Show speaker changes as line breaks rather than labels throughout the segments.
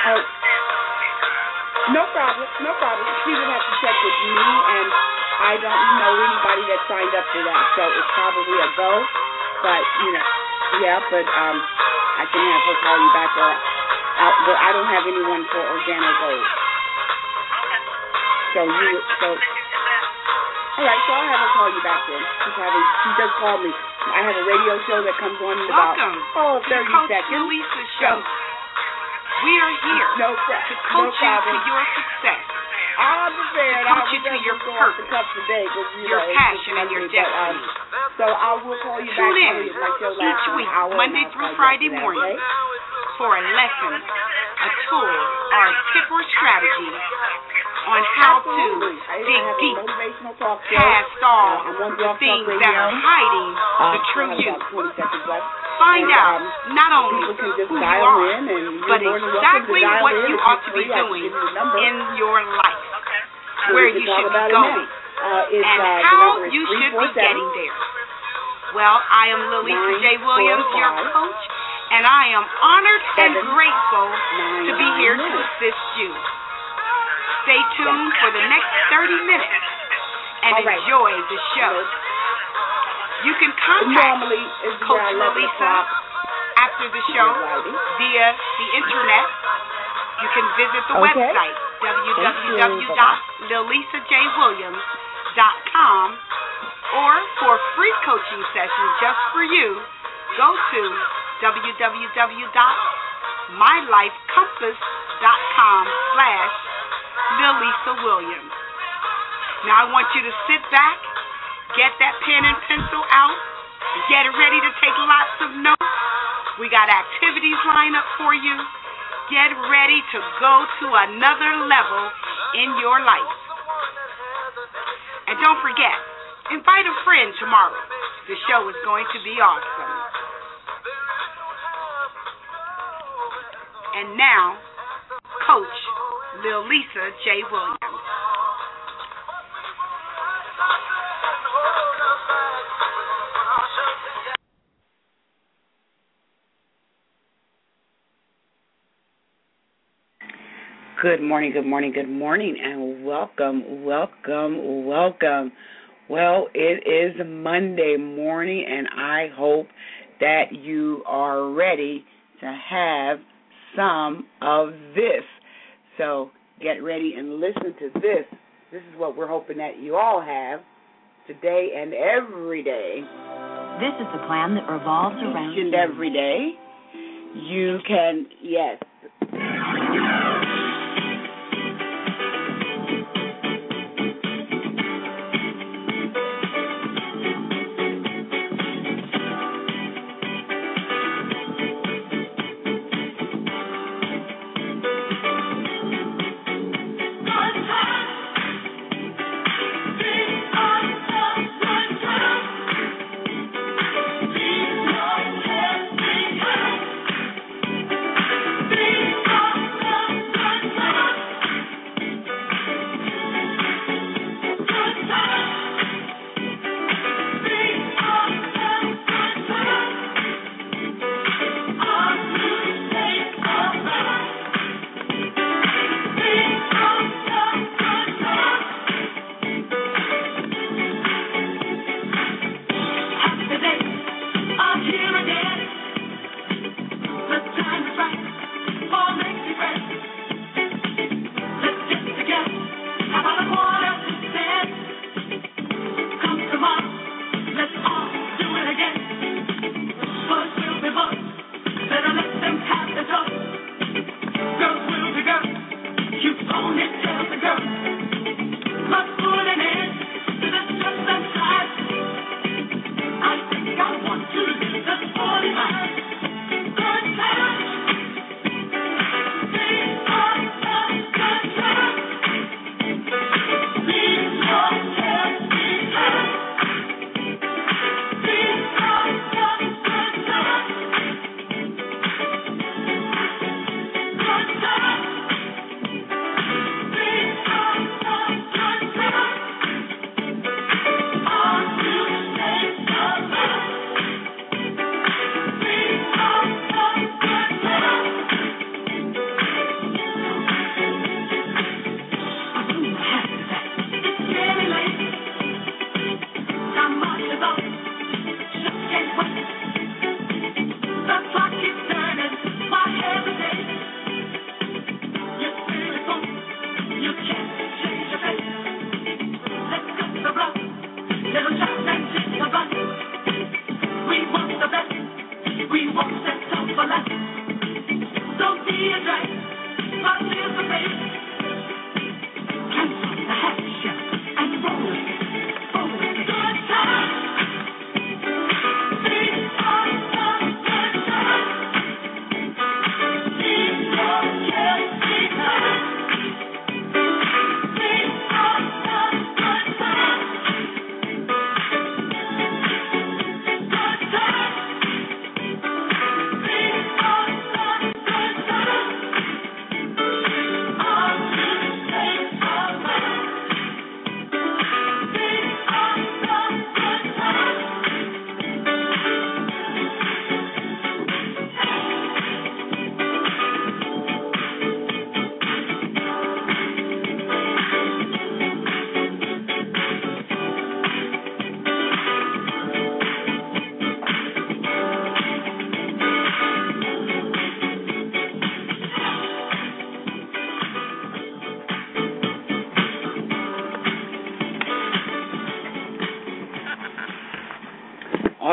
Oh, no problem, no problem. She would have to check with me, and I don't know anybody that signed up for that, so it's probably a go. But yeah, but I can have her call you back, or but I don't have anyone for Organo Gold. So all right, so I'll have her call you back then. She just called me. I have a radio show that comes on in about 30 seconds.
Lisa Show. We are here to coach you to your success.
I understand.
To coach you to your purpose, your passion, and your destiny.
So I will call you back.
Tune in each week, Monday through Friday morning, for a lesson, a tool, or a tip or strategy on how to dig deep past all the things that are hiding the true you. Find out not only who you are, but exactly what you ought to be doing in your life, where you should be going, and how you should be getting there. Well, I am Lilisa J. Williams, your coach, and I am honored and grateful to be here to assist you. Stay tuned for the next 30 minutes and enjoy the show. You can contact Coach Lilisa after the show via the internet. You can visit the website, www.lilisajwilliams.com, or for free coaching sessions just for you, go to www.mylifecompass.com/Lilisa Williams. Now I want you to sit back, get that pen and pencil out, get ready to take lots of notes. We got activities lined up for you. Get ready to go to another level in your life. And don't forget, invite a friend tomorrow. The show is going to be awesome. And now, Coach Lilisa J. Williams.
Good morning, good morning, good morning, and welcome, welcome, welcome. Well, it is Monday morning, and I hope that you are ready to have some of this. So get ready and listen to this. This is what we're hoping that you all have today and every day.
This is the plan that revolves around
each and every day. You can, yes.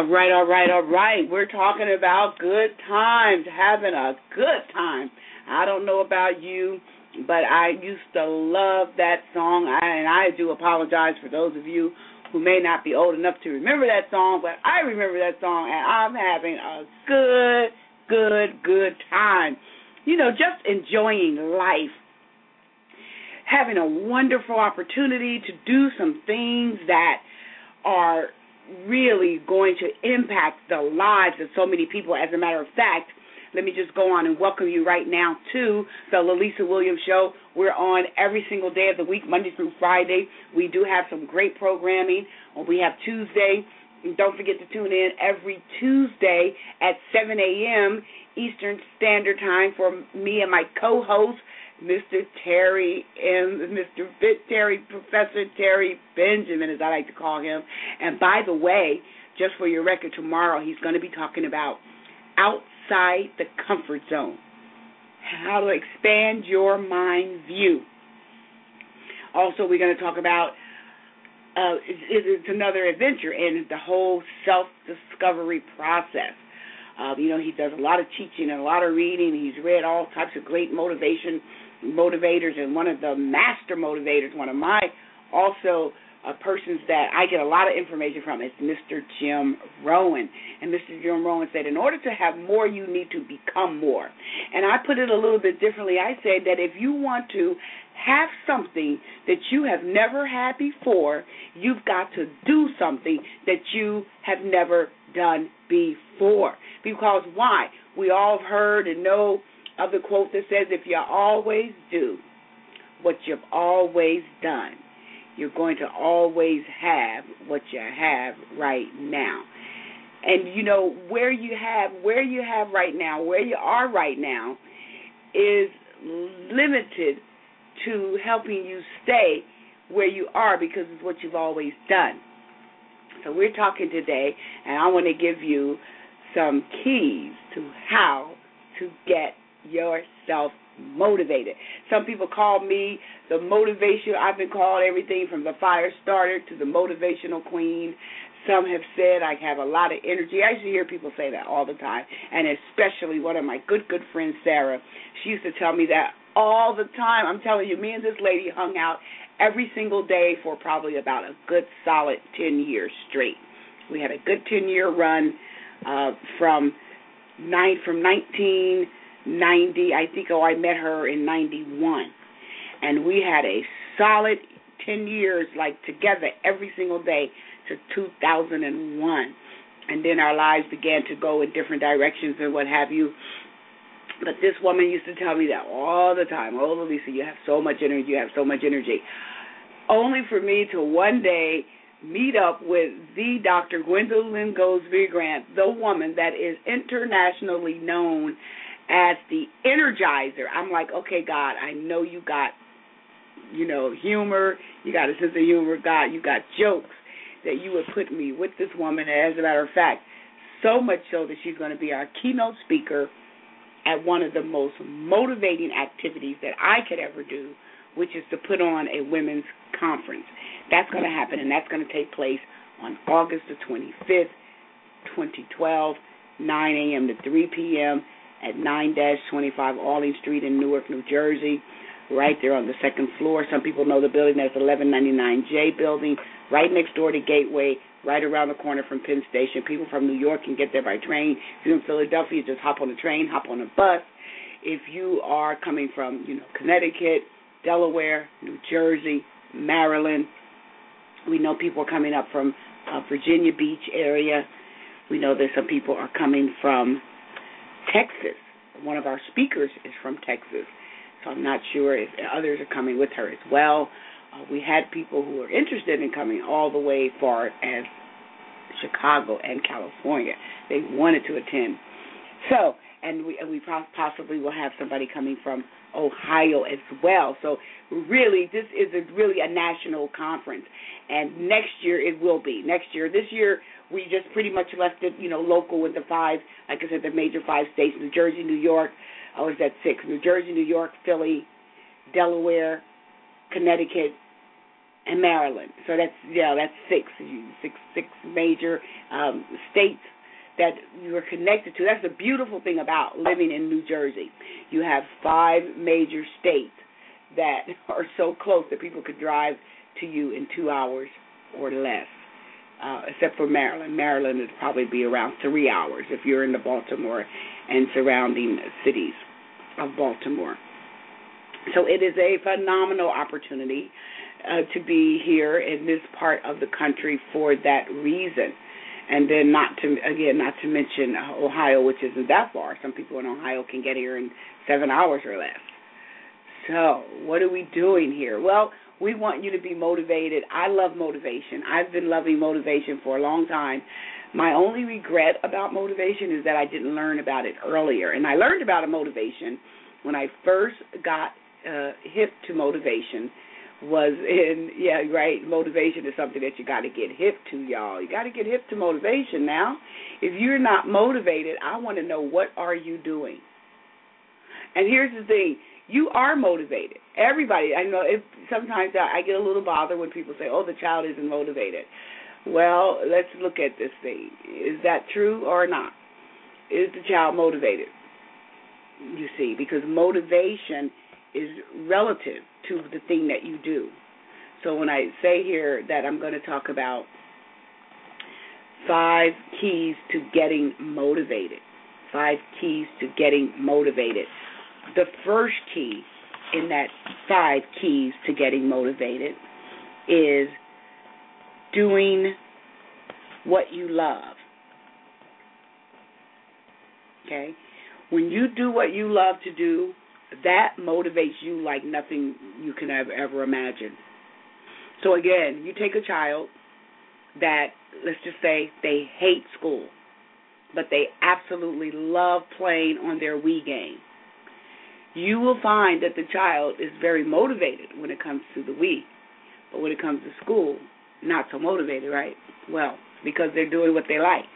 All right. We're talking about good times, having a good time. I don't know about you, but I used to love that song, and I do apologize for those of you who may not be old enough to remember that song, but I remember that song, and I'm having a good time. You know, just enjoying life, having a wonderful opportunity to do some things that are really going to impact the lives of so many people. As a matter of fact, let me just go on and welcome you right now to the Lalisa Williams Show. We're on every single day of the week, Monday through Friday. We do have some great programming. We have Tuesday. And don't forget to tune in every Tuesday at 7 a.m. Eastern Standard Time for me and my co-host, Mr. Terry and Professor Terry Benjamin, as I like to call him. And by the way, just for your record, tomorrow he's going to be talking about outside the comfort zone, how to expand your mind view. Also, we're going to talk about it's another adventure in the whole self-discovery process. He does a lot of teaching and a lot of reading. He's read all types of great motivators, and one of the master motivators, one of my also persons that I get a lot of information from is Mr. Jim Rohn. And Mr. Jim Rohn said, in order to have more, you need to become more. And I put it a little bit differently. I said that if you want to have something that you have never had before, you've got to do something that you have never done before. Because why? We all have heard and know of the quote that says, if you always do what you've always done, you're going to always have what you have right now. And you know, where you have right now, where you are right now, is limited to helping you stay where you are because it's what you've always done. So we're talking today, and I want to give you some keys to how to get yourself motivated. Some people call me the motivation. I've been called everything from the fire starter to the motivational queen. Some have said I have a lot of energy. I used to hear people say that all the time, and especially one of my good friends, Sarah. She used to tell me that all the time. I'm telling you, me and this lady hung out every single day for probably about a good solid 10 years straight. We had a good 10-year run from 1990, I think, I met her in 91. And we had a solid 10 years, like, together every single day to 2001. And then our lives began to go in different directions and what have you. But this woman used to tell me that all the time. Oh, Lalisa, you have so much energy, you have so much energy. Only for me to one day meet up with the Dr. Gwendolyn Goldsberry Grant, the woman that is internationally known as the Energizer. I'm like, okay, God, I know you got, humor, you got a sense of humor, God, you got jokes, that you would put me with this woman. And as a matter of fact, so much so that she's going to be our keynote speaker at one of the most motivating activities that I could ever do, which is to put on a women's conference. That's going to happen, and that's going to take place on August the 25th, 2012, 9 a.m. to 3 p.m. at 9-25 Alling Street in Newark, New Jersey, right there on the second floor. Some people know the building as 1199J building, right next door to Gateway, right around the corner from Penn Station. People from New York can get there by train. If you're in Philadelphia, just hop on a train, hop on a bus. If you are coming from, Connecticut, Delaware, New Jersey, Maryland, we know people are coming up from Virginia Beach area. We know that some people are coming from Texas. One of our speakers is from Texas, so I'm not sure if others are coming with her as well. We had people who were interested in coming all the way far as Chicago and California. They wanted to attend. So, and we possibly will have somebody coming from Ohio as well. So really, this is really a national conference. And next year it will be. This year we just pretty much left it, local with the five, like I said, the major 5 states, New Jersey, New York. Oh, is that 6? New Jersey, New York, Philly, Delaware, Connecticut, and Maryland. So that's six major states that you are connected to. That's the beautiful thing about living in New Jersey. You have 5 major states that are so close that people could drive to you in 2 hours or less, except for Maryland. Maryland would probably be around 3 hours if you're in the Baltimore and surrounding cities of Baltimore. So it is a phenomenal opportunity to be here in this part of the country for that reason. And then not to mention Ohio, which isn't that far. Some people in Ohio can get here in 7 hours or less. So what are we doing here? Well, we want you to be motivated. I love motivation. I've been loving motivation for a long time. My only regret about motivation is that I didn't learn about it earlier. And I learned about motivation when I first got hip to motivation. Motivation is something that you got to get hip to, y'all. You got to get hip to motivation now. If you're not motivated, I want to know, what are you doing? And here's the thing. You are motivated. Everybody, I know sometimes I get a little bothered when people say, oh, the child isn't motivated. Well, let's look at this thing. Is that true or not? Is the child motivated? You see, because motivation is relative to the thing that you do. So when I say here that I'm going to talk about 5 keys to getting motivated, 5 keys to getting motivated. The first key in that 5 keys to getting motivated is doing what you love. Okay? When you do what you love to do, that motivates you like nothing you can ever imagine. So again, you take a child that, let's just say, they hate school, but they absolutely love playing on their Wii game. You will find that the child is very motivated when it comes to the Wii, but when it comes to school, not so motivated, right? Well, because they're doing what they like.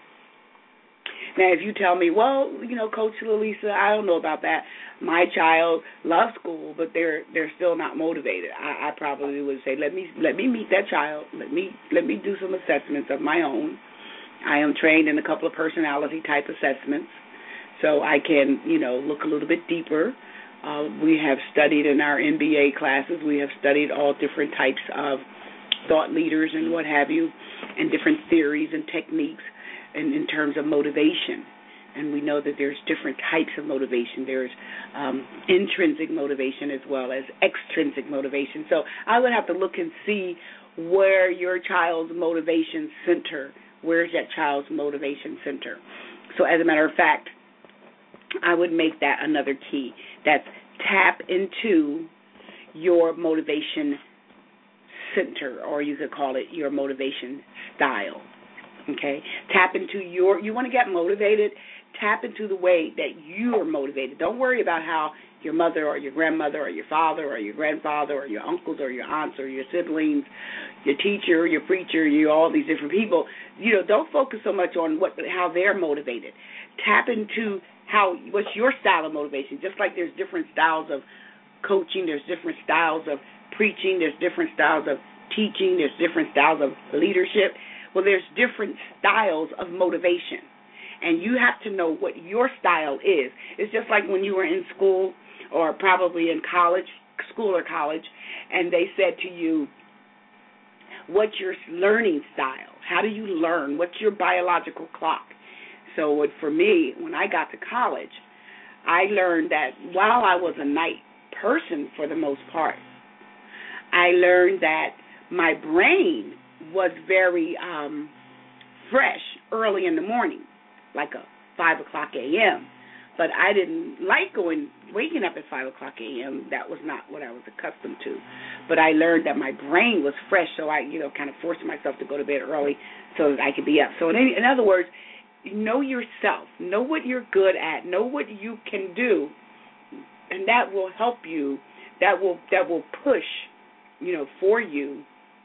Now, if you tell me, well, Coach Lalisa, I don't know about that. My child loves school, but they're still not motivated. I probably would say, let me meet that child. Let me do some assessments of my own. I am trained in a couple of personality type assessments, so I can, look a little bit deeper. We have studied in our MBA classes. We have studied all different types of thought leaders and what have you, and different theories and techniques in terms of motivation. And we know that there's different types of motivation. There's intrinsic motivation as well as extrinsic motivation. So I would have to look and see where your child's motivation center, where's that child's motivation center. So as a matter of fact, I would make that another key. That's tap into your motivation center, or you could call it your motivation style. Okay? Tap into you want to get motivated, tap into the way that you are motivated. Don't worry about how your mother or your grandmother or your father or your grandfather or your uncles or your aunts or your siblings, your teacher, your preacher, all these different people, don't focus so much on how they're motivated. Tap into what's your style of motivation. Just like there's different styles of coaching, there's different styles of preaching, there's different styles of teaching, there's different styles of leadership. Well, there's different styles of motivation, and you have to know what your style is. It's just like when you were in school or probably in school or college, and they said to you, what's your learning style? How do you learn? What's your biological clock? So for me, when I got to college, I learned that while I was a night person for the most part, I learned that my brain was very fresh early in the morning, like a 5 o'clock a.m., but I didn't like waking up at 5 o'clock a.m. That was not what I was accustomed to. But I learned that my brain was fresh, so I, kind of forced myself to go to bed early so that I could be up. So in other words, know yourself, know what you're good at, know what you can do, and that will help you. That will push, for you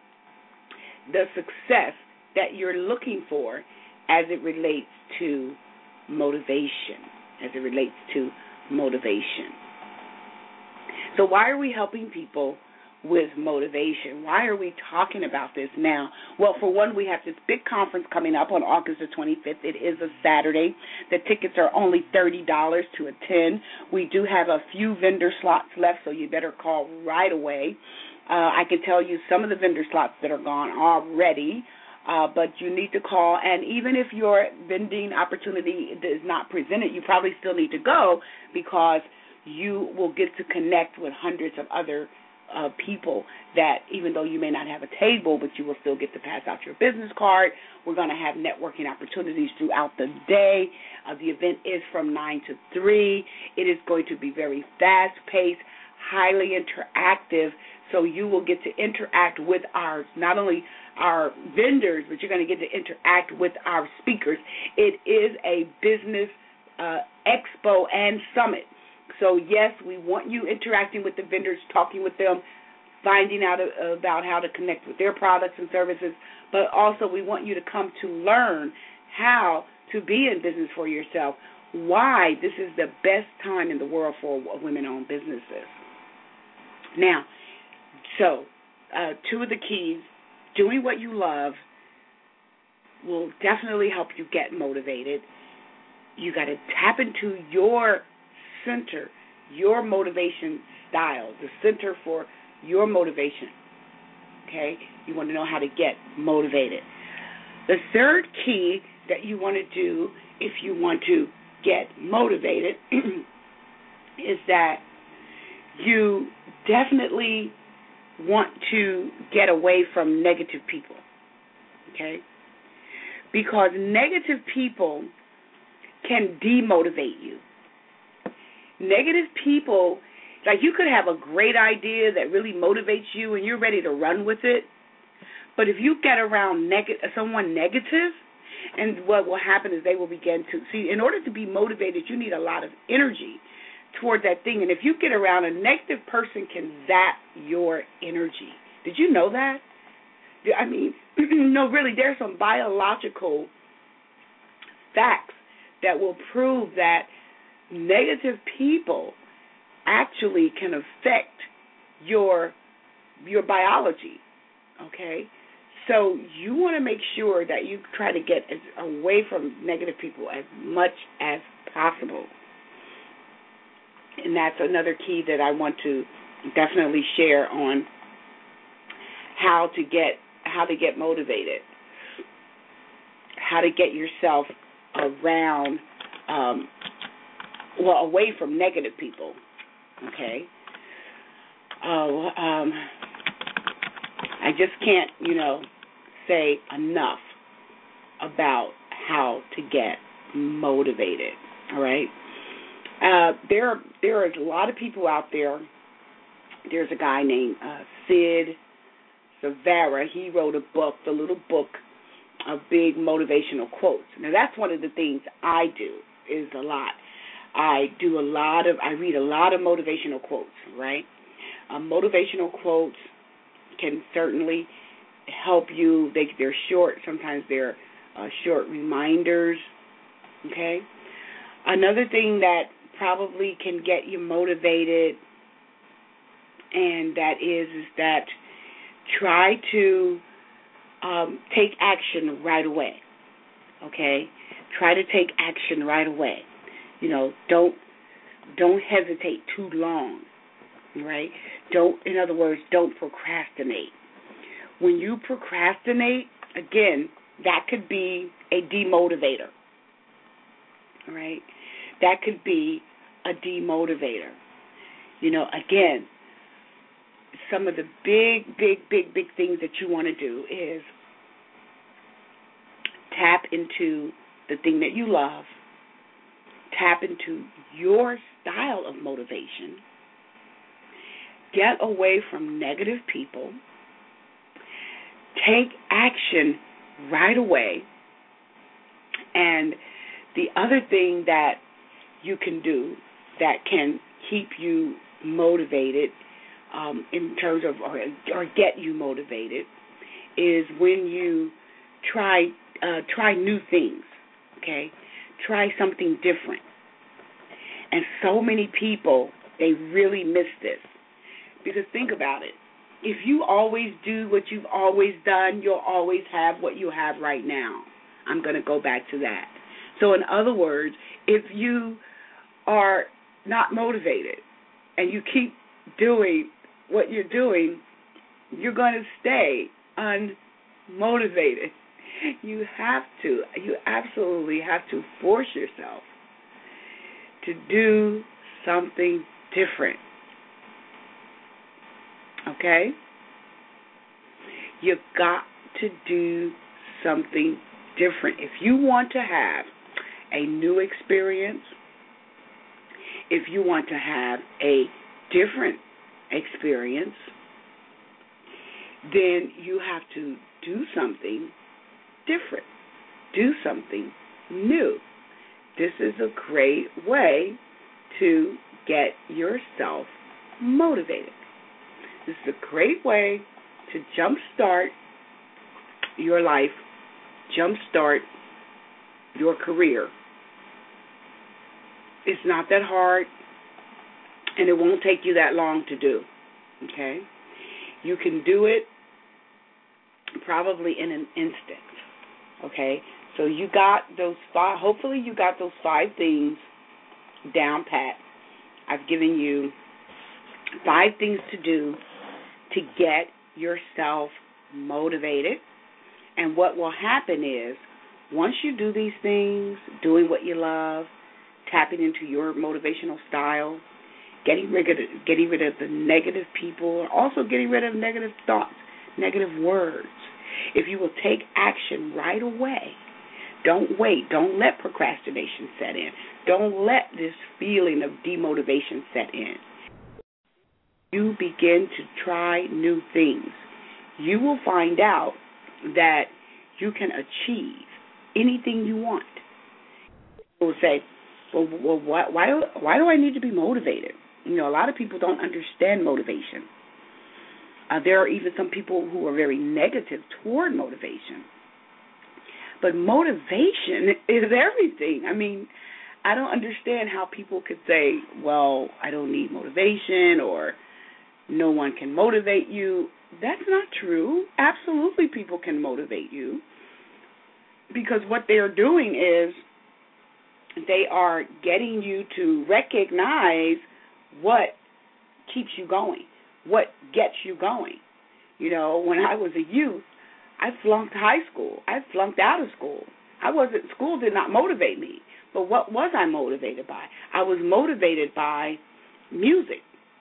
the success that you're looking for as it relates to motivation. So why are we helping people with motivation. Why are we talking about this now? Well, for one, we have this big conference coming up on August the 25th. It is a Saturday. The tickets are only $30 to attend. We do have a few vendor slots left, so you better call right away. I can tell you some of the vendor slots that are gone already, but you need to call. And even if your vending opportunity is not presented, you probably still need to go, because you will get to connect with hundreds of other people that, even though you may not have a table, but you will still get to pass out your business card. We're going to have networking opportunities throughout the day. The event is from 9 to 3. It is going to be very fast-paced, highly interactive, so you will get to interact with not only our vendors, but you're going to get to interact with our speakers. It is a business expo and summit. So, yes, we want you interacting with the vendors, talking with them, finding out about how to connect with their products and services, but also we want you to come to learn how to be in business for yourself, why this is the best time in the world for women-owned businesses. Now, so two of the keys, doing what you love will definitely help you get motivated. You got to tap into your center, your motivation style, the center for your motivation, okay? You want to know how to get motivated. The third key that you want to do if you want to get motivated is that you definitely want to get away from negative people, okay? Because negative people can demotivate you. Negative people, like, you could have a great idea that really motivates you and you're ready to run with it, but if you get around someone negative, and what will happen is they will begin to see, in order to be motivated, you need a lot of energy toward that thing, and if you get around a negative person, can zap your energy. Did you know that? I mean, no, really, there's some biological facts that will prove that negative people actually can affect your biology, okay? So you want to make sure that you try to get away from negative people as much as possible. And that's another key that I want to definitely share on how to get motivated, how to get yourself around away from negative people, okay? I just can't, say enough about how to get motivated, all right? There is a lot of people out there. There's a guy named Sid Savara. He wrote a book, the little book of big motivational quotes. Now, that's one of the things I do is a lot. I read a lot of motivational quotes, right? Motivational quotes can certainly help you. They're short. Sometimes they're short reminders, okay? Another thing that probably can get you motivated, and that is that try to take action right away, okay? Try to take action right away. Don't hesitate too long, right? In other words, don't procrastinate. When you procrastinate, again, that could be a demotivator, right? That could be a demotivator. Again, some of the big things that you want to do is tap into the thing that you love, tap into your style of motivation, get away from negative people, take action right away, and the other thing that you can do that can keep you motivated in terms of, or get you motivated, is when you try new things, okay? Try something different. And so many people, they really miss this. Because think about it. If you always do what you've always done, you'll always have what you have right now. I'm going to go back to that. So in other words, if you are not motivated and you keep doing what you're doing, you're going to stay unmotivated. You absolutely have to force yourself to do something different. Okay? You've got to do something different. If you want to have a new experience, if you want to have a different experience, then you have to do something different. Do something new. This is a great way to get yourself motivated. This is a great way to jumpstart your life, jumpstart your career. It's not that hard, and it won't take you that long to do, okay? You can do it probably in an instant, okay? So you got those five, hopefully you got those 5 things down pat. I've given you 5 things to do to get yourself motivated. And what will happen is, once you do these things, doing what you love, tapping into your motivational style, getting rid of the negative people, also getting rid of negative thoughts, negative words. If you will take action right away, don't wait. Don't let procrastination set in. Don't let this feeling of demotivation set in. You begin to try new things. You will find out that you can achieve anything you want. People will say, well, why do I need to be motivated? You know, a lot of people don't understand motivation. There are even some people who are very negative toward motivation. But motivation is everything. I mean, I don't understand how people could say, well, I don't need motivation, or no one can motivate you. That's not true. Absolutely people can motivate you, because what they're doing is they are getting you to recognize what keeps you going, what gets you going. You know, when I was a youth, I flunked high school. I flunked out of school. School did not motivate me. But what was I motivated by? I was motivated by music.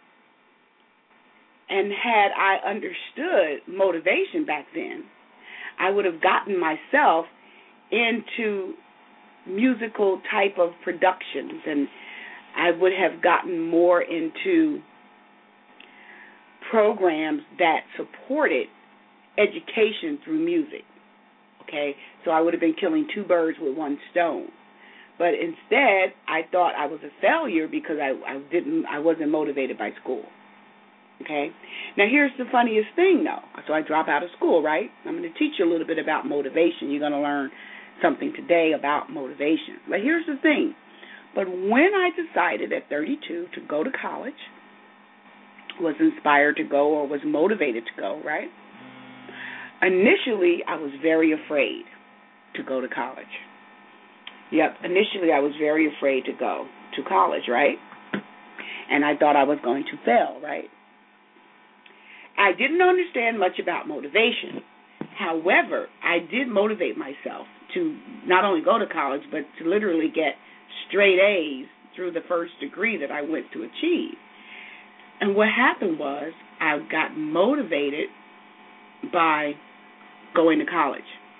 And had I understood motivation back then, I would have gotten myself into musical type of productions, and I would have gotten more into programs that supported education through music. Okay, so I would have been killing 2 birds with 1 stone. But instead, I thought I was a failure because I wasn't motivated by school. Okay, now here's the funniest thing, though. So I drop out of school, right? I'm going to teach you a little bit about motivation. You're going to learn something today about motivation. But here's the thing. But when I decided at 32 to go to college, was inspired to go or was motivated to go, right? Initially, I was very afraid to go to college. Yep, initially I was very afraid to go to college, right? And I thought I was going to fail, right? I didn't understand much about motivation. However, I did motivate myself to not only go to college, but to literally get straight A's through the first degree that I went to achieve. And what happened was I got motivated by going to college.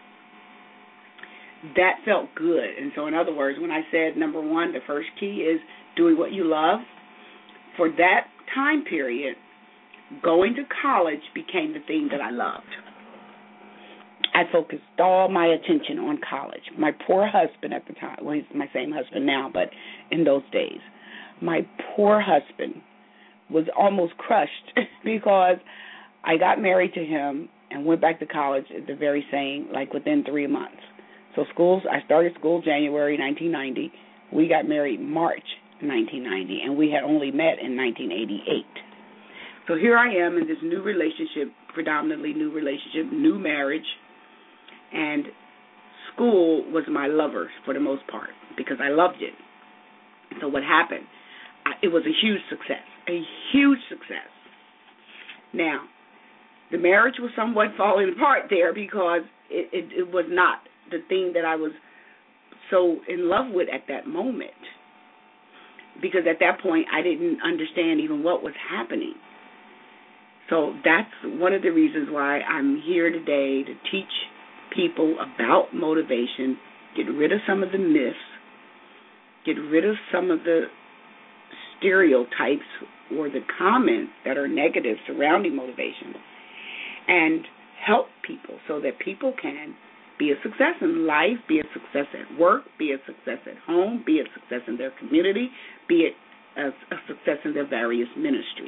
That felt good. And so in other words, when I said, number 1, the first key is doing what you love, for that time period, going to college became the thing that I loved. I focused all my attention on college. My poor husband at the time, well, he's my same husband now, but in those days, my poor husband was almost crushed because I got married to him and went back to college at the very same, like within 3 months. So I started school January 1990. We got married March 1990, and we had only met in 1988. So here I am in this new relationship, predominantly new relationship, new marriage, and school was my lover for the most part because I loved it. So what happened? It was a huge success, a huge success. Now, the marriage was somewhat falling apart there because it was not the thing that I was so in love with at that moment. Because at that point, I didn't understand even what was happening. So that's one of the reasons why I'm here today, to teach people about motivation, get rid of some of the myths, get rid of some of the stereotypes or the comments that are negative surrounding motivation, and help people so that people can be a success in life, be a success at work, be a success at home, be a success in their community, be it a success in their various ministries.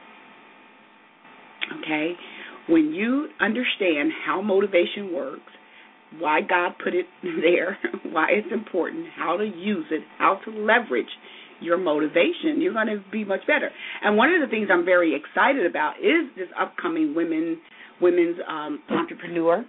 Okay? When you understand how motivation works, why God put it there, why it's important, how to use it, how to leverage your motivation, you're going to be much better. And one of the things I'm very excited about is this upcoming Women's Entrepreneur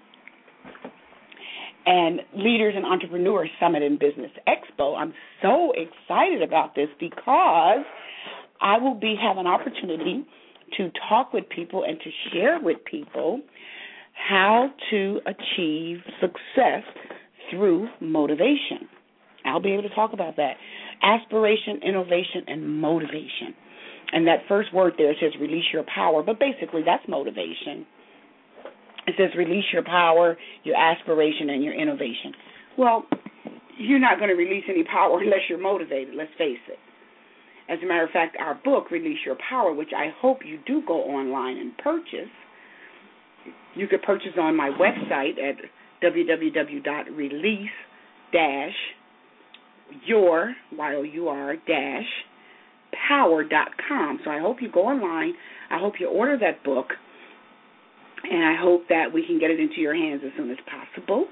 and Leaders and Entrepreneurs Summit and Business Expo. I'm so excited about this because I will have an opportunity to talk with people and to share with people how to achieve success through motivation. I'll be able to talk about that. Aspiration, innovation, and motivation. And that first word there says release your power, but basically that's motivation. It says release your power, your aspiration, and your innovation. Well, you're not going to release any power unless you're motivated, let's face it. As a matter of fact, our book, Release Your Power, which I hope you do go online and purchase, you could purchase on my website at www.release-your-power.com. So I hope you go online. I hope you order that book. And I hope that we can get it into your hands as soon as possible.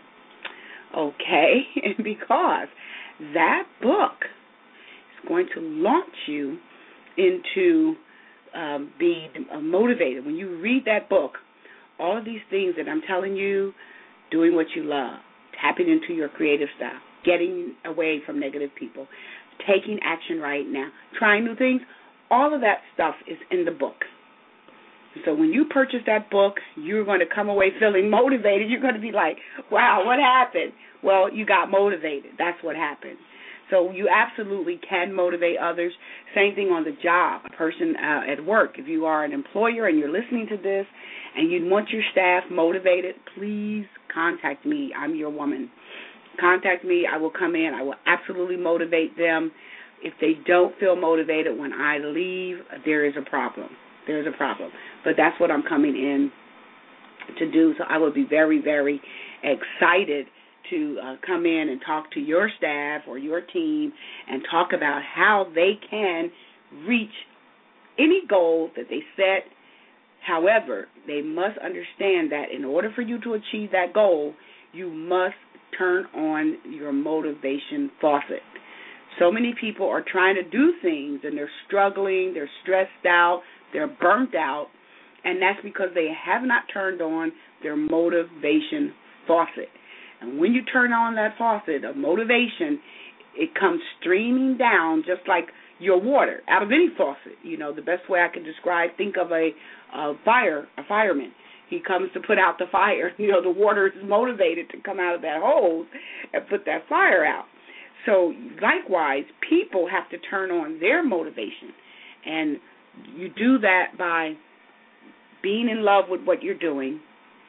Okay? And because that book is going to launch you into being motivated. When you read that book, all of these things that I'm telling you, doing what you love, tapping into your creative style, getting away from negative people, taking action right now, trying new things, all of that stuff is in the book. So when you purchase that book, you're going to come away feeling motivated. You're going to be like, wow, what happened? Well, you got motivated. That's what happened. So you absolutely can motivate others. Same thing on the job, a person at work. If you are an employer and you're listening to this and you want your staff motivated, please contact me. I'm your woman. Contact me. I will come in. I will absolutely motivate them. If they don't feel motivated when I leave, there is a problem. There's a problem. But that's what I'm coming in to do. So I will be very, very excited to come in and talk to your staff or your team and talk about how they can reach any goal that they set. However, they must understand that in order for you to achieve that goal, you must turn on your motivation faucet. So many people are trying to do things and they're struggling, they're stressed out, they're burnt out, and that's because they have not turned on their motivation faucet. And when you turn on that faucet of motivation, it comes streaming down just like your water out of any faucet. You know, the best way I can describe, think of a fireman. He comes to put out the fire. You know, the water is motivated to come out of that hose and put that fire out. So likewise, people have to turn on their motivation. And you do that by being in love with what you're doing.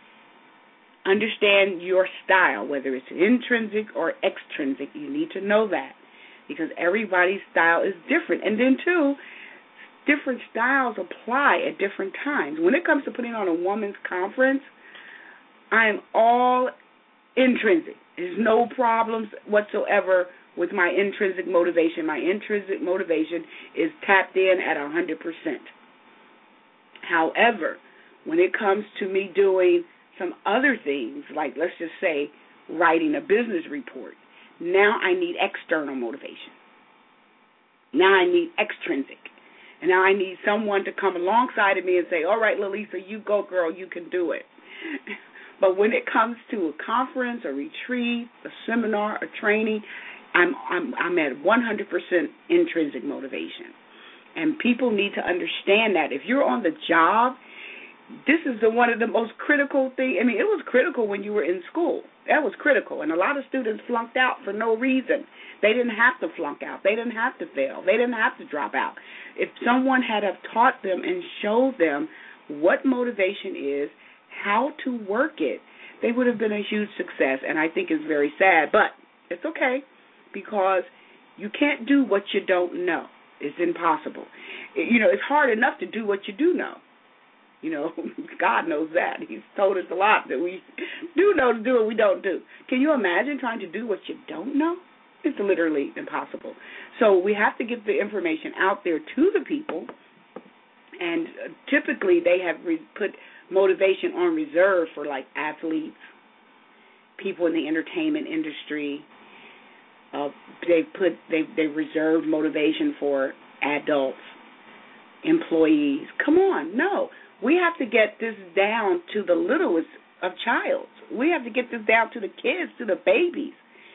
Understand your style, whether it's intrinsic or extrinsic. You need to know that because everybody's style is different. And then, too, different styles apply at different times. When it comes to putting on a woman's conference, I am all intrinsic. There's no problems whatsoever with my intrinsic motivation. My intrinsic motivation is tapped in at 100%. However, when it comes to me doing some other things, like let's just say writing a business report, now I need external motivation. Now I need extrinsic. And now I need someone to come alongside of me and say, all right, Lalisa, you go, girl, you can do it. But when it comes to a conference, a retreat, a seminar, a training, I'm at 100% intrinsic motivation. And people need to understand that. If you're on the job, this is one of the most critical things. I mean, it was critical when you were in school. That was critical. And a lot of students flunked out for no reason. They didn't have to flunk out. They didn't have to fail. They didn't have to drop out. If someone had have taught them and showed them what motivation is, how to work it, they would have been a huge success. And I think it's very sad. But it's okay, because you can't do what you don't know. It's impossible. It's hard enough to do what you do know. God knows that. He's told us a lot that we do know to do what we don't do. Can you imagine trying to do what you don't know? It's literally impossible. So we have to get the information out there to the people, and typically they have put motivation on reserve for, like, athletes, people in the entertainment industry. They reserved motivation for adults, employees. Come on, no. We have to get this down to the littlest of child. We have to get this down to the kids, to the babies.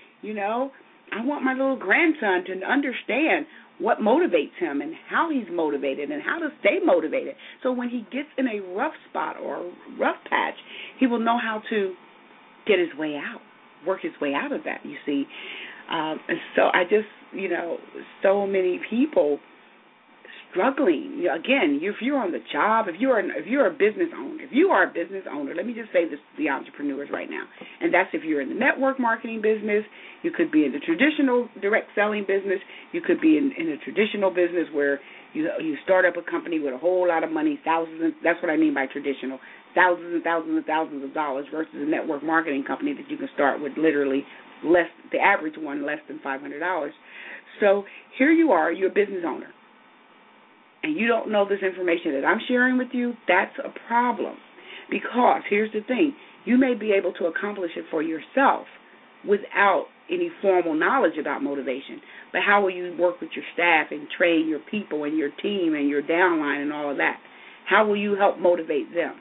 I want my little grandson to understand what motivates him and how he's motivated and how to stay motivated. So when he gets in a rough spot or a rough patch, he will know how to get his way out, work his way out of that, you see. And so I just, so many people struggling. Again, if you're on the job, if you're a business owner, let me just say this to the entrepreneurs right now, and that's if you're in the network marketing business, you could be in the traditional direct selling business, you could be in a traditional business where you start up a company with a whole lot of money, that's what I mean by traditional, thousands and thousands and thousands of dollars, versus a network marketing company that you can start with literally the average one, less than $500. So here you are, you're a business owner, and you don't know this information that I'm sharing with you. That's a problem, because here's the thing. You may be able to accomplish it for yourself without any formal knowledge about motivation, but how will you work with your staff and train your people and your team and your downline and all of that? How will you help motivate them?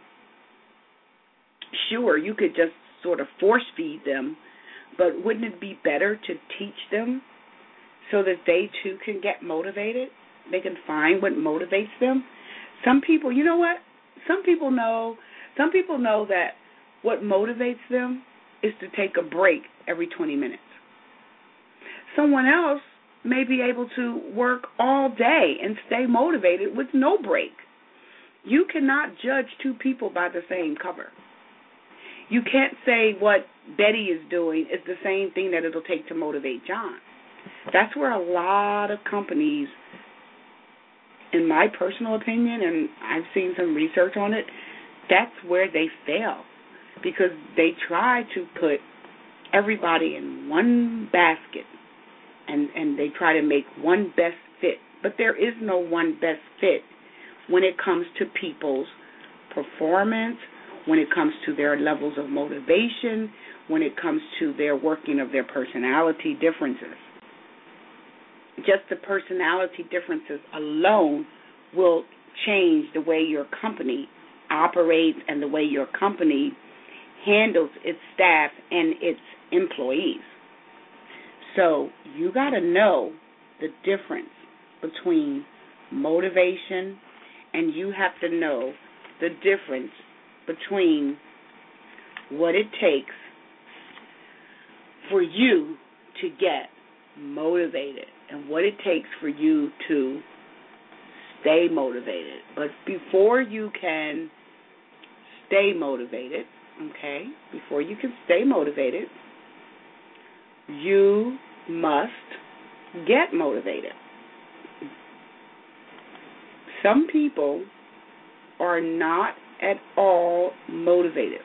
Sure, you could just sort of force feed them, but wouldn't it be better to teach them so that they too can get motivated? They can find what motivates them. Some people, you know what? Some people know that what motivates them is to take a break every 20 minutes. Someone else may be able to work all day and stay motivated with no break. You cannot judge two people by the same cover. You can't say what Betty is doing is the same thing that it'll take to motivate John. That's where a lot of companies, in my personal opinion, and I've seen some research on it, that's where they fail, because they try to put everybody in one basket and they try to make one best fit. But there is no one best fit when it comes to people's performance, when it comes to their levels of motivation, when it comes to their working of their personality differences. Just the personality differences alone will change the way your company operates and the way your company handles its staff and its employees. So you got to know the difference between motivation, and you have to know the difference between what it takes for you to get motivated and what it takes for you to stay motivated. But before you can stay motivated, you must get motivated. Some people are not at all motivated.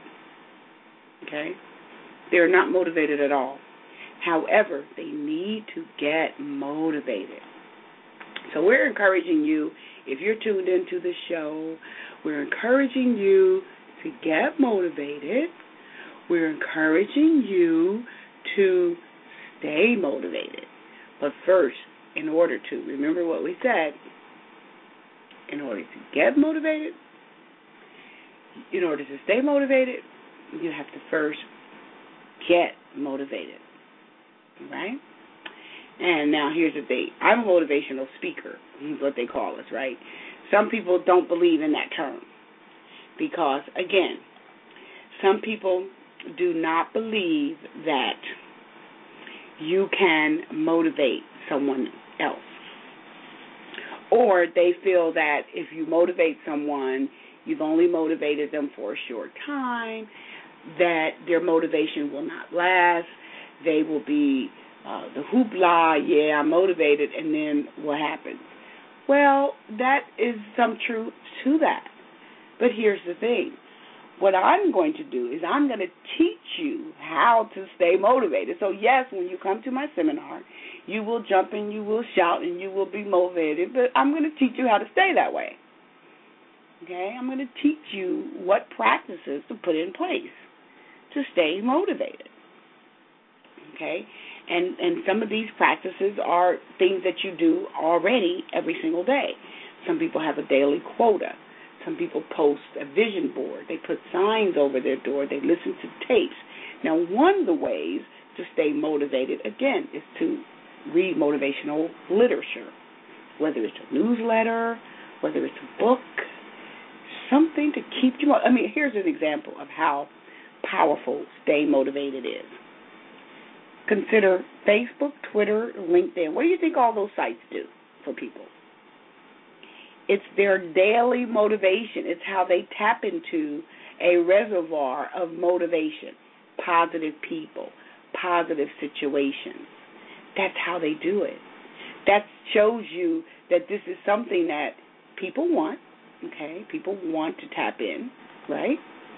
They're not motivated at all. However, they need to get motivated. So we're encouraging you, if you're tuned into the show, we're encouraging you to get motivated. We're encouraging you to stay motivated. But first, in order to, remember what we said, in order to get motivated, in order to stay motivated, you have to first get motivated, right? And now here's the thing. I'm a motivational speaker, is what they call us, right? Some people don't believe in that term because, again, some people do not believe that you can motivate someone else. Or they feel that if you motivate someone, you've only motivated them for a short time, that their motivation will not last. They will be the hoopla, yeah, I'm motivated, and then what happens? Well, that is some truth to that. But here's the thing. What I'm going to do is I'm going to teach you how to stay motivated. So, yes, when you come to my seminar, you will jump and you will shout and you will be motivated, but I'm going to teach you how to stay that way. Okay? I'm going to teach you what practices to put in place to stay motivated. Okay? And some of these practices are things that you do already every single day. Some people have a daily quota. Some people post a vision board. They put signs over their door. They listen to tapes. Now, one of the ways to stay motivated, again, is to read motivational literature, whether it's a newsletter, whether it's a book, something to keep you. I mean, here's an example of how powerful staying motivated is. Consider Facebook, Twitter, LinkedIn. What do you think all those sites do for people? It's their daily motivation. It's how they tap into a reservoir of motivation, positive people, positive situations. That's how they do it. That shows you that this is something that people want, okay? People want to tap in, right?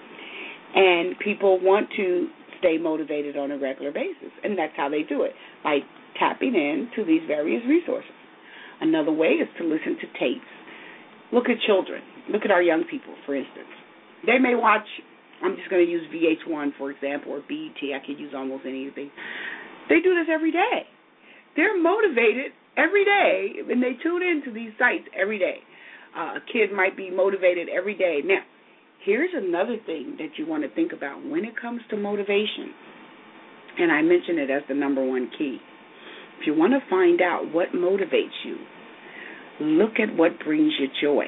And people want to stay motivated on a regular basis, and that's how they do it, by tapping into these various resources. Another way is to listen to tapes. Look at children. Look at our young people, for instance. They may watch, I'm just going to use VH1, for example, or BET. I could use almost anything. They do this every day. They're motivated every day, and they tune into these sites every day. A kid might be motivated every day. Now, here's another thing that you want to think about when it comes to motivation, and I mention it as the number one key. If you want to find out what motivates you, look at what brings you joy.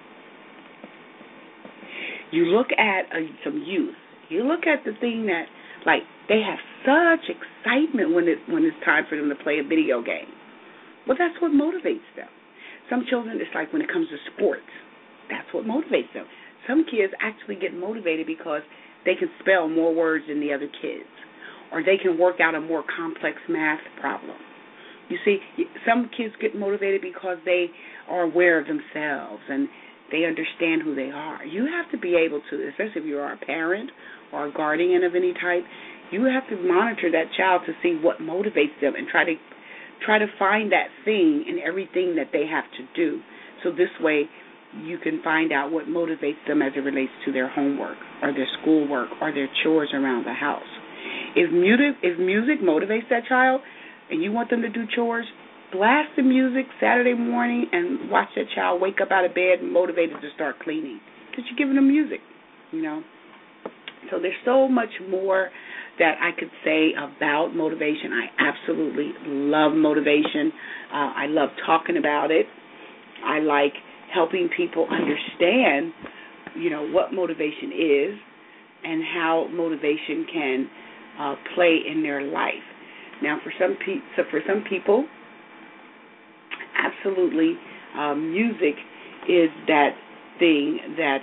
You look at some youth. You look at the thing that, like, they have such excitement when it's time for them to play a video game. Well, that's what motivates them. Some children, it's like when it comes to sports, that's what motivates them. Some kids actually get motivated because they can spell more words than the other kids, or they can work out a more complex math problem. You see, some kids get motivated because they are aware of themselves and they understand who they are. You have to be able to, especially if you are a parent or a guardian of any type, you have to monitor that child to see what motivates them and try to find that thing in everything that they have to do. So this way you can find out what motivates them as it relates to their homework or their schoolwork or their chores around the house. If music motivates that child, and you want them to do chores, blast the music Saturday morning and watch that child wake up out of bed and motivated to start cleaning because you're giving them music, you know. So there's so much more that I could say about motivation. I absolutely love motivation. I love talking about it. I like helping people understand, you know, what motivation is and how motivation can play in their life. Now, for some people, absolutely, music is that thing that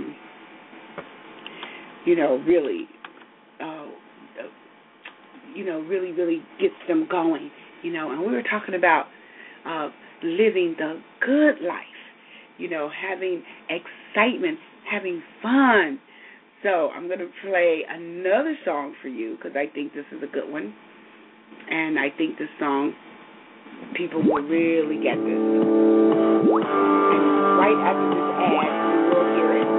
really gets them going. You know, and we were talking about living the good life. You know, having excitement, having fun. So I'm going to play another song for you because I think this is a good one. And I think this song, people will really get this. And right after this ad, you will hear it.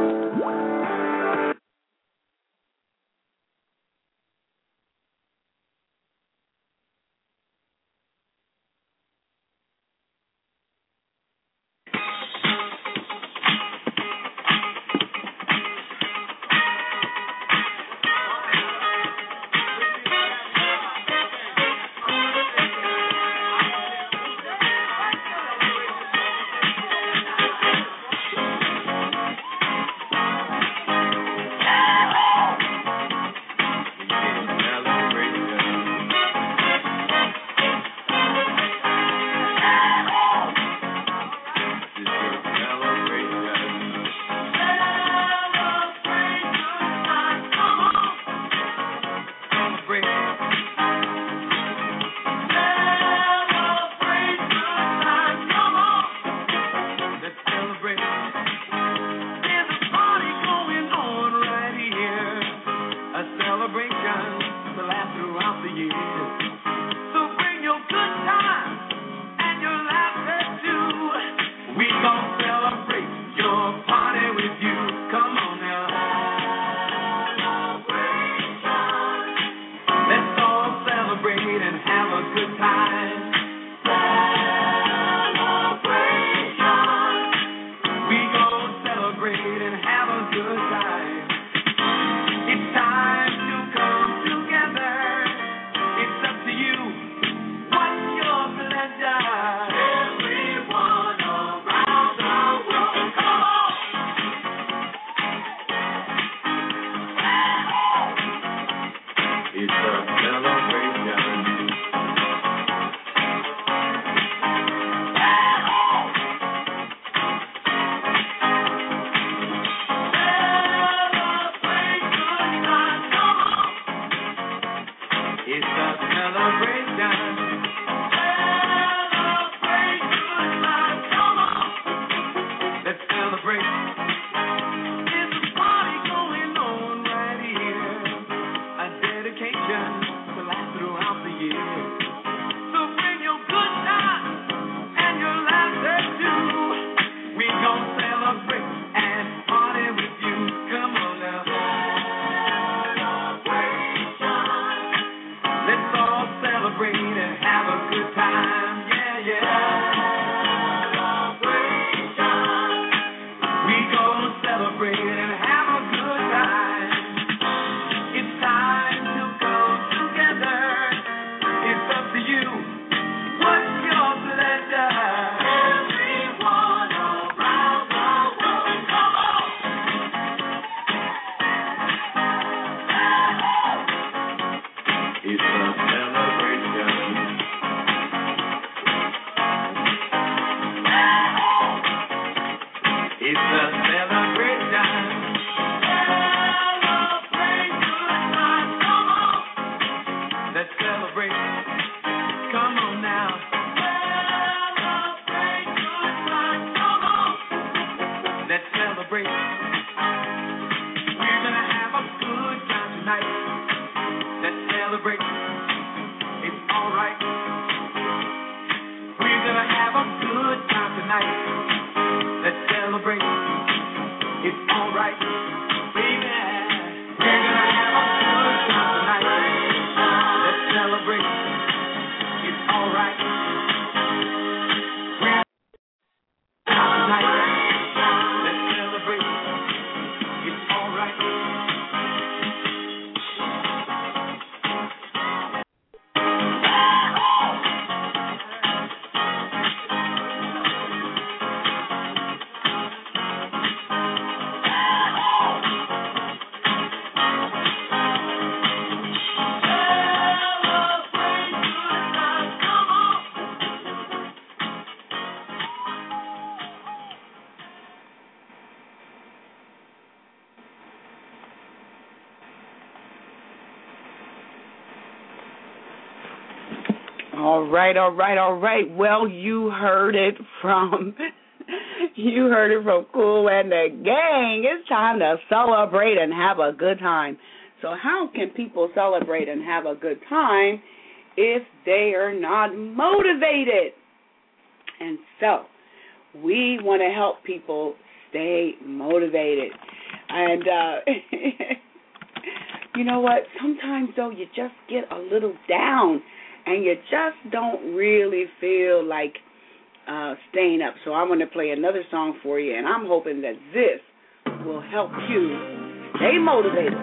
good time. It's time to come together. It's up to you. What's your pleasure? Everyone around the world, come on. It's a celebration. It's a celebration. Celebrate good life. Come on. Let's celebrate. There's a party going on right here. A dedication to last throughout the year. So bring your good time and your laughter too. We gon' celebrate and party with you. Come on now. Let's all celebrate and have a good time. Yeah, yeah. We gonna celebrate and have a good time. It's time to come together. It's up to you. What's your pleasure? Everyone around the world, come on. It's a celebration. It's a celebration. Celebrate good times. Come on. Let's celebrate. Come on now. Celebrate good times. Come on. Let's celebrate. We're gonna have a good time tonight. Let's celebrate. It's alright. We're gonna have a good time tonight. Let's celebrate. It's alright. Baby. We're gonna have a good time tonight. Let's celebrate. It's alright. We're tonight. Let's celebrate. It's alright.
All right. Well, you heard it from Cool and the Gang. It's time to celebrate and have a good time. So how can people celebrate and have a good time if they are not motivated? And so we want to help people stay motivated. And you know what? Sometimes, though, you just get a little down and you just don't really feel like staying up. So I'm going to play another song for you, and I'm hoping that this will help you stay motivated.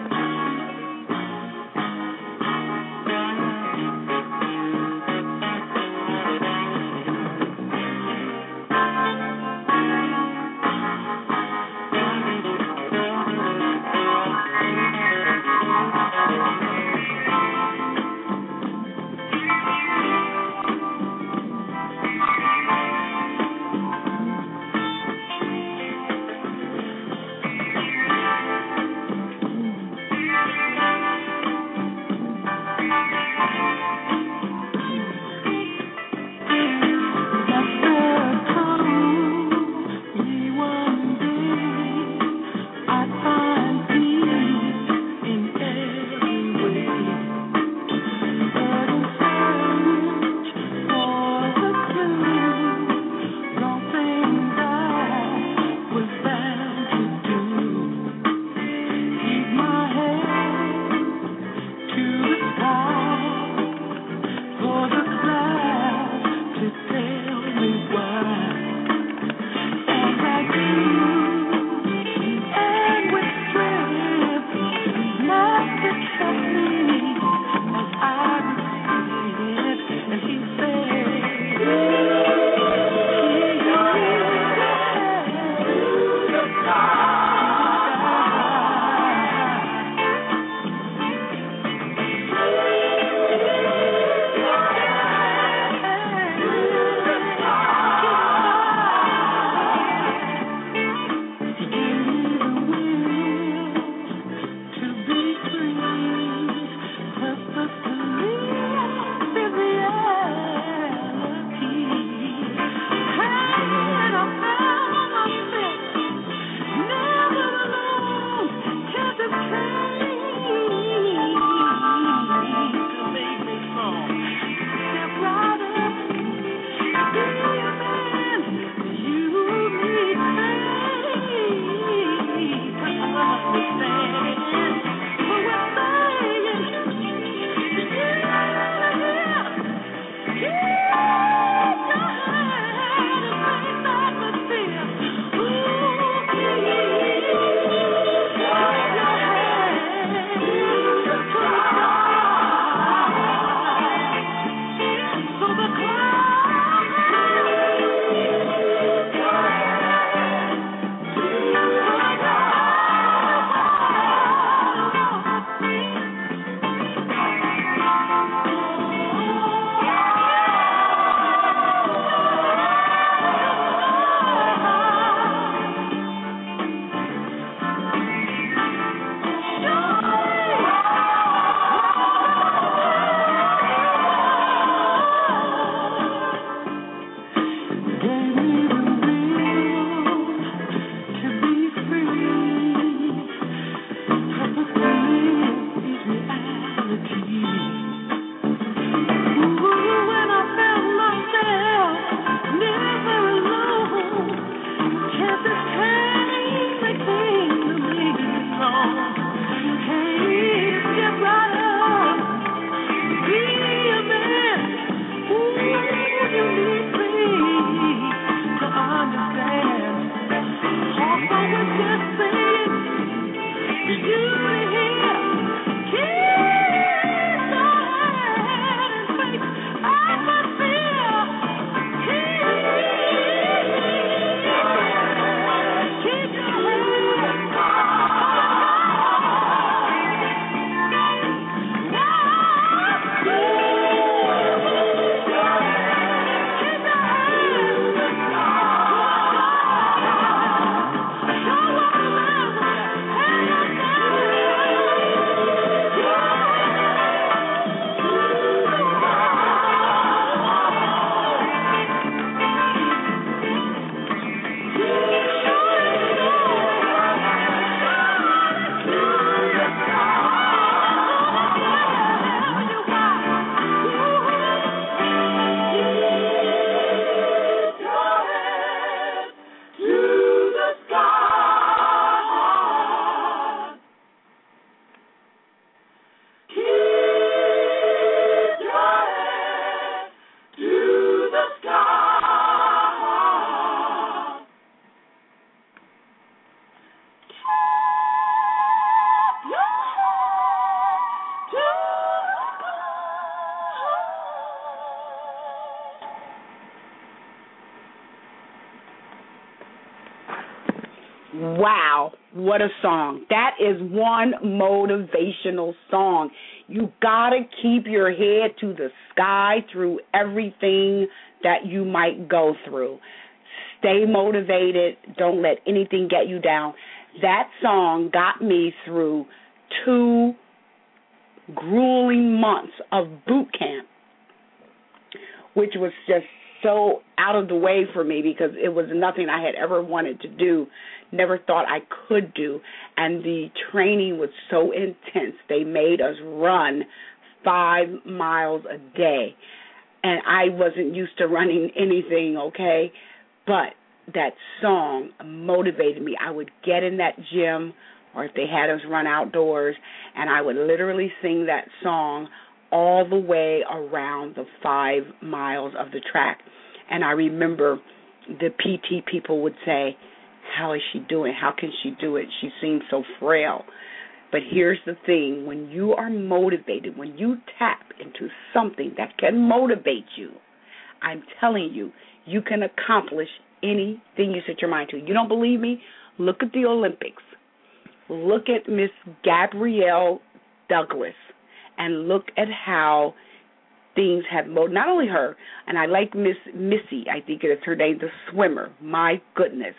Wow, what a song. That is one motivational song. You got to keep your head to the sky through everything that you might go through. Stay motivated. Don't let anything get you down. That song got me through 2 grueling months of boot camp, which was just so out of the way for me because it was nothing I had ever wanted to do, never thought I could do. And the training was so intense. They made us run 5 miles a day. And I wasn't used to running anything, okay? But that song motivated me. I would get in that gym, or if they had us run outdoors, and I would literally sing that song all the way around the 5 miles of the track. And I remember the PT people would say, how is she doing? How can she do it? She seems so frail. But here's the thing. When you are motivated, when you tap into something that can motivate you, I'm telling you, you can accomplish anything you set your mind to. You don't believe me? Look at the Olympics. Look at Miss Gabrielle Douglas and look at how things have not only her, and I like Miss Missy, I think it is her name, the swimmer. My goodness.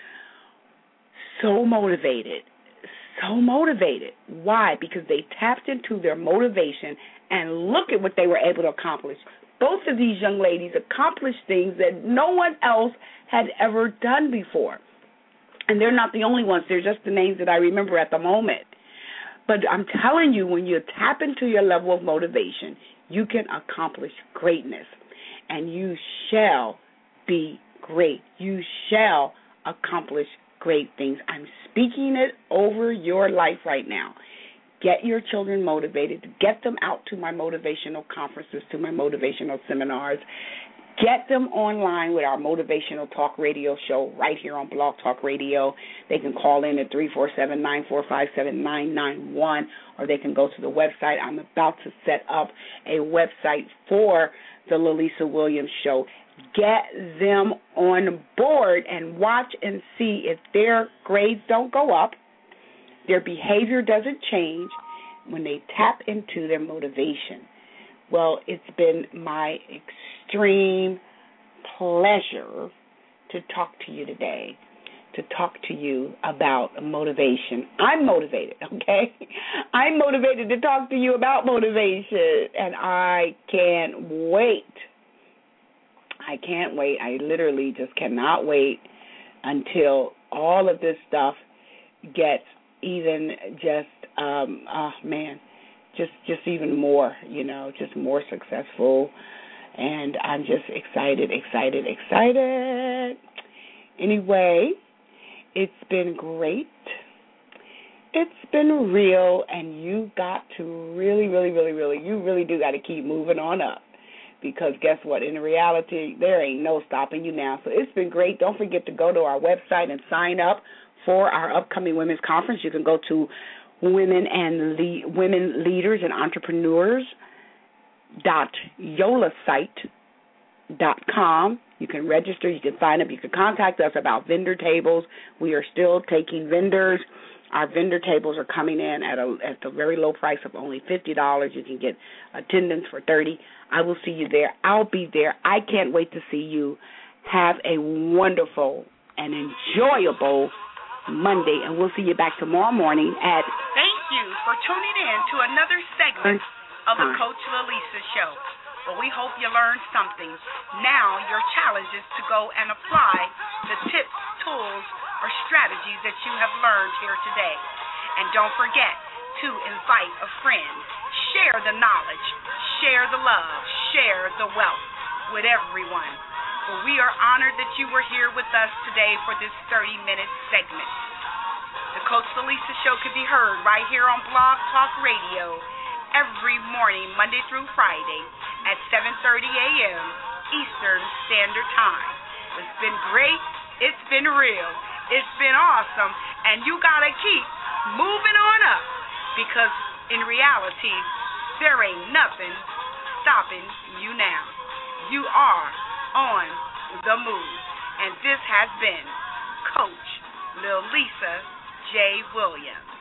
So motivated. So motivated. Why? Because they tapped into their motivation and look at what they were able to accomplish. Both of these young ladies accomplished things that no one else had ever done before. And they're not the only ones. They're just the names that I remember at the moment. But I'm telling you, when you tap into your level of motivation, you can accomplish greatness. And you shall be great. You shall accomplish great things. I'm speaking it over your life right now. Get your children motivated. Get them out to my motivational conferences, to my motivational seminars. Get them online with our motivational talk radio show right here on Blog Talk Radio. They can call in at 347-945-7991, or they can go to the website. I'm about to set up a website for the Lalisa Williams Show. Get them on board and watch and see if their grades don't go up, their behavior doesn't change when they tap into their motivation. Well, it's been my extreme pleasure to talk to you today, to talk to you about motivation. I'm motivated, okay? I'm motivated to talk to you about motivation, and I can't wait. I can't wait. I literally just cannot wait until all of this stuff gets even just, just even more, just more successful. And I'm just excited. Anyway, it's been great. It's been real, and you got to really, you really do got to keep moving on up. Because guess what? In reality, there ain't no stopping you now. So it's been great. Don't forget to go to our website and sign up for our upcoming women's conference. You can go to Women Leaders and Entrepreneurs.yolasite.com. You can register. You can sign up. You can contact us about vendor tables. We are still taking vendors. Our vendor tables are coming in at the very low price of only $50. You can get attendance for $30. I will see you there. I'll be there. I can't wait to see you. Have a wonderful and enjoyable Monday, and we'll see you back tomorrow morning at...
Thank you for tuning in to another segment of the Coach Lalisa Show. Well, we hope you learned something. Now your challenge is to go and apply the tips, tools, or strategies that you have learned here today. And don't forget to invite a friend. Share the knowledge, share the love, share the wealth with everyone. Well, we are honored that you were here with us today for this 30-minute segment. The Coach Lalisa Show can be heard right here on Blog Talk Radio every morning, Monday through Friday at 7:30 a.m. Eastern Standard Time. It's been great. It's been real. It's been awesome. And you got to keep moving on up because in reality, there ain't nothing stopping you now. You are on the move. And this has been Coach Lil Lisa J. Williams.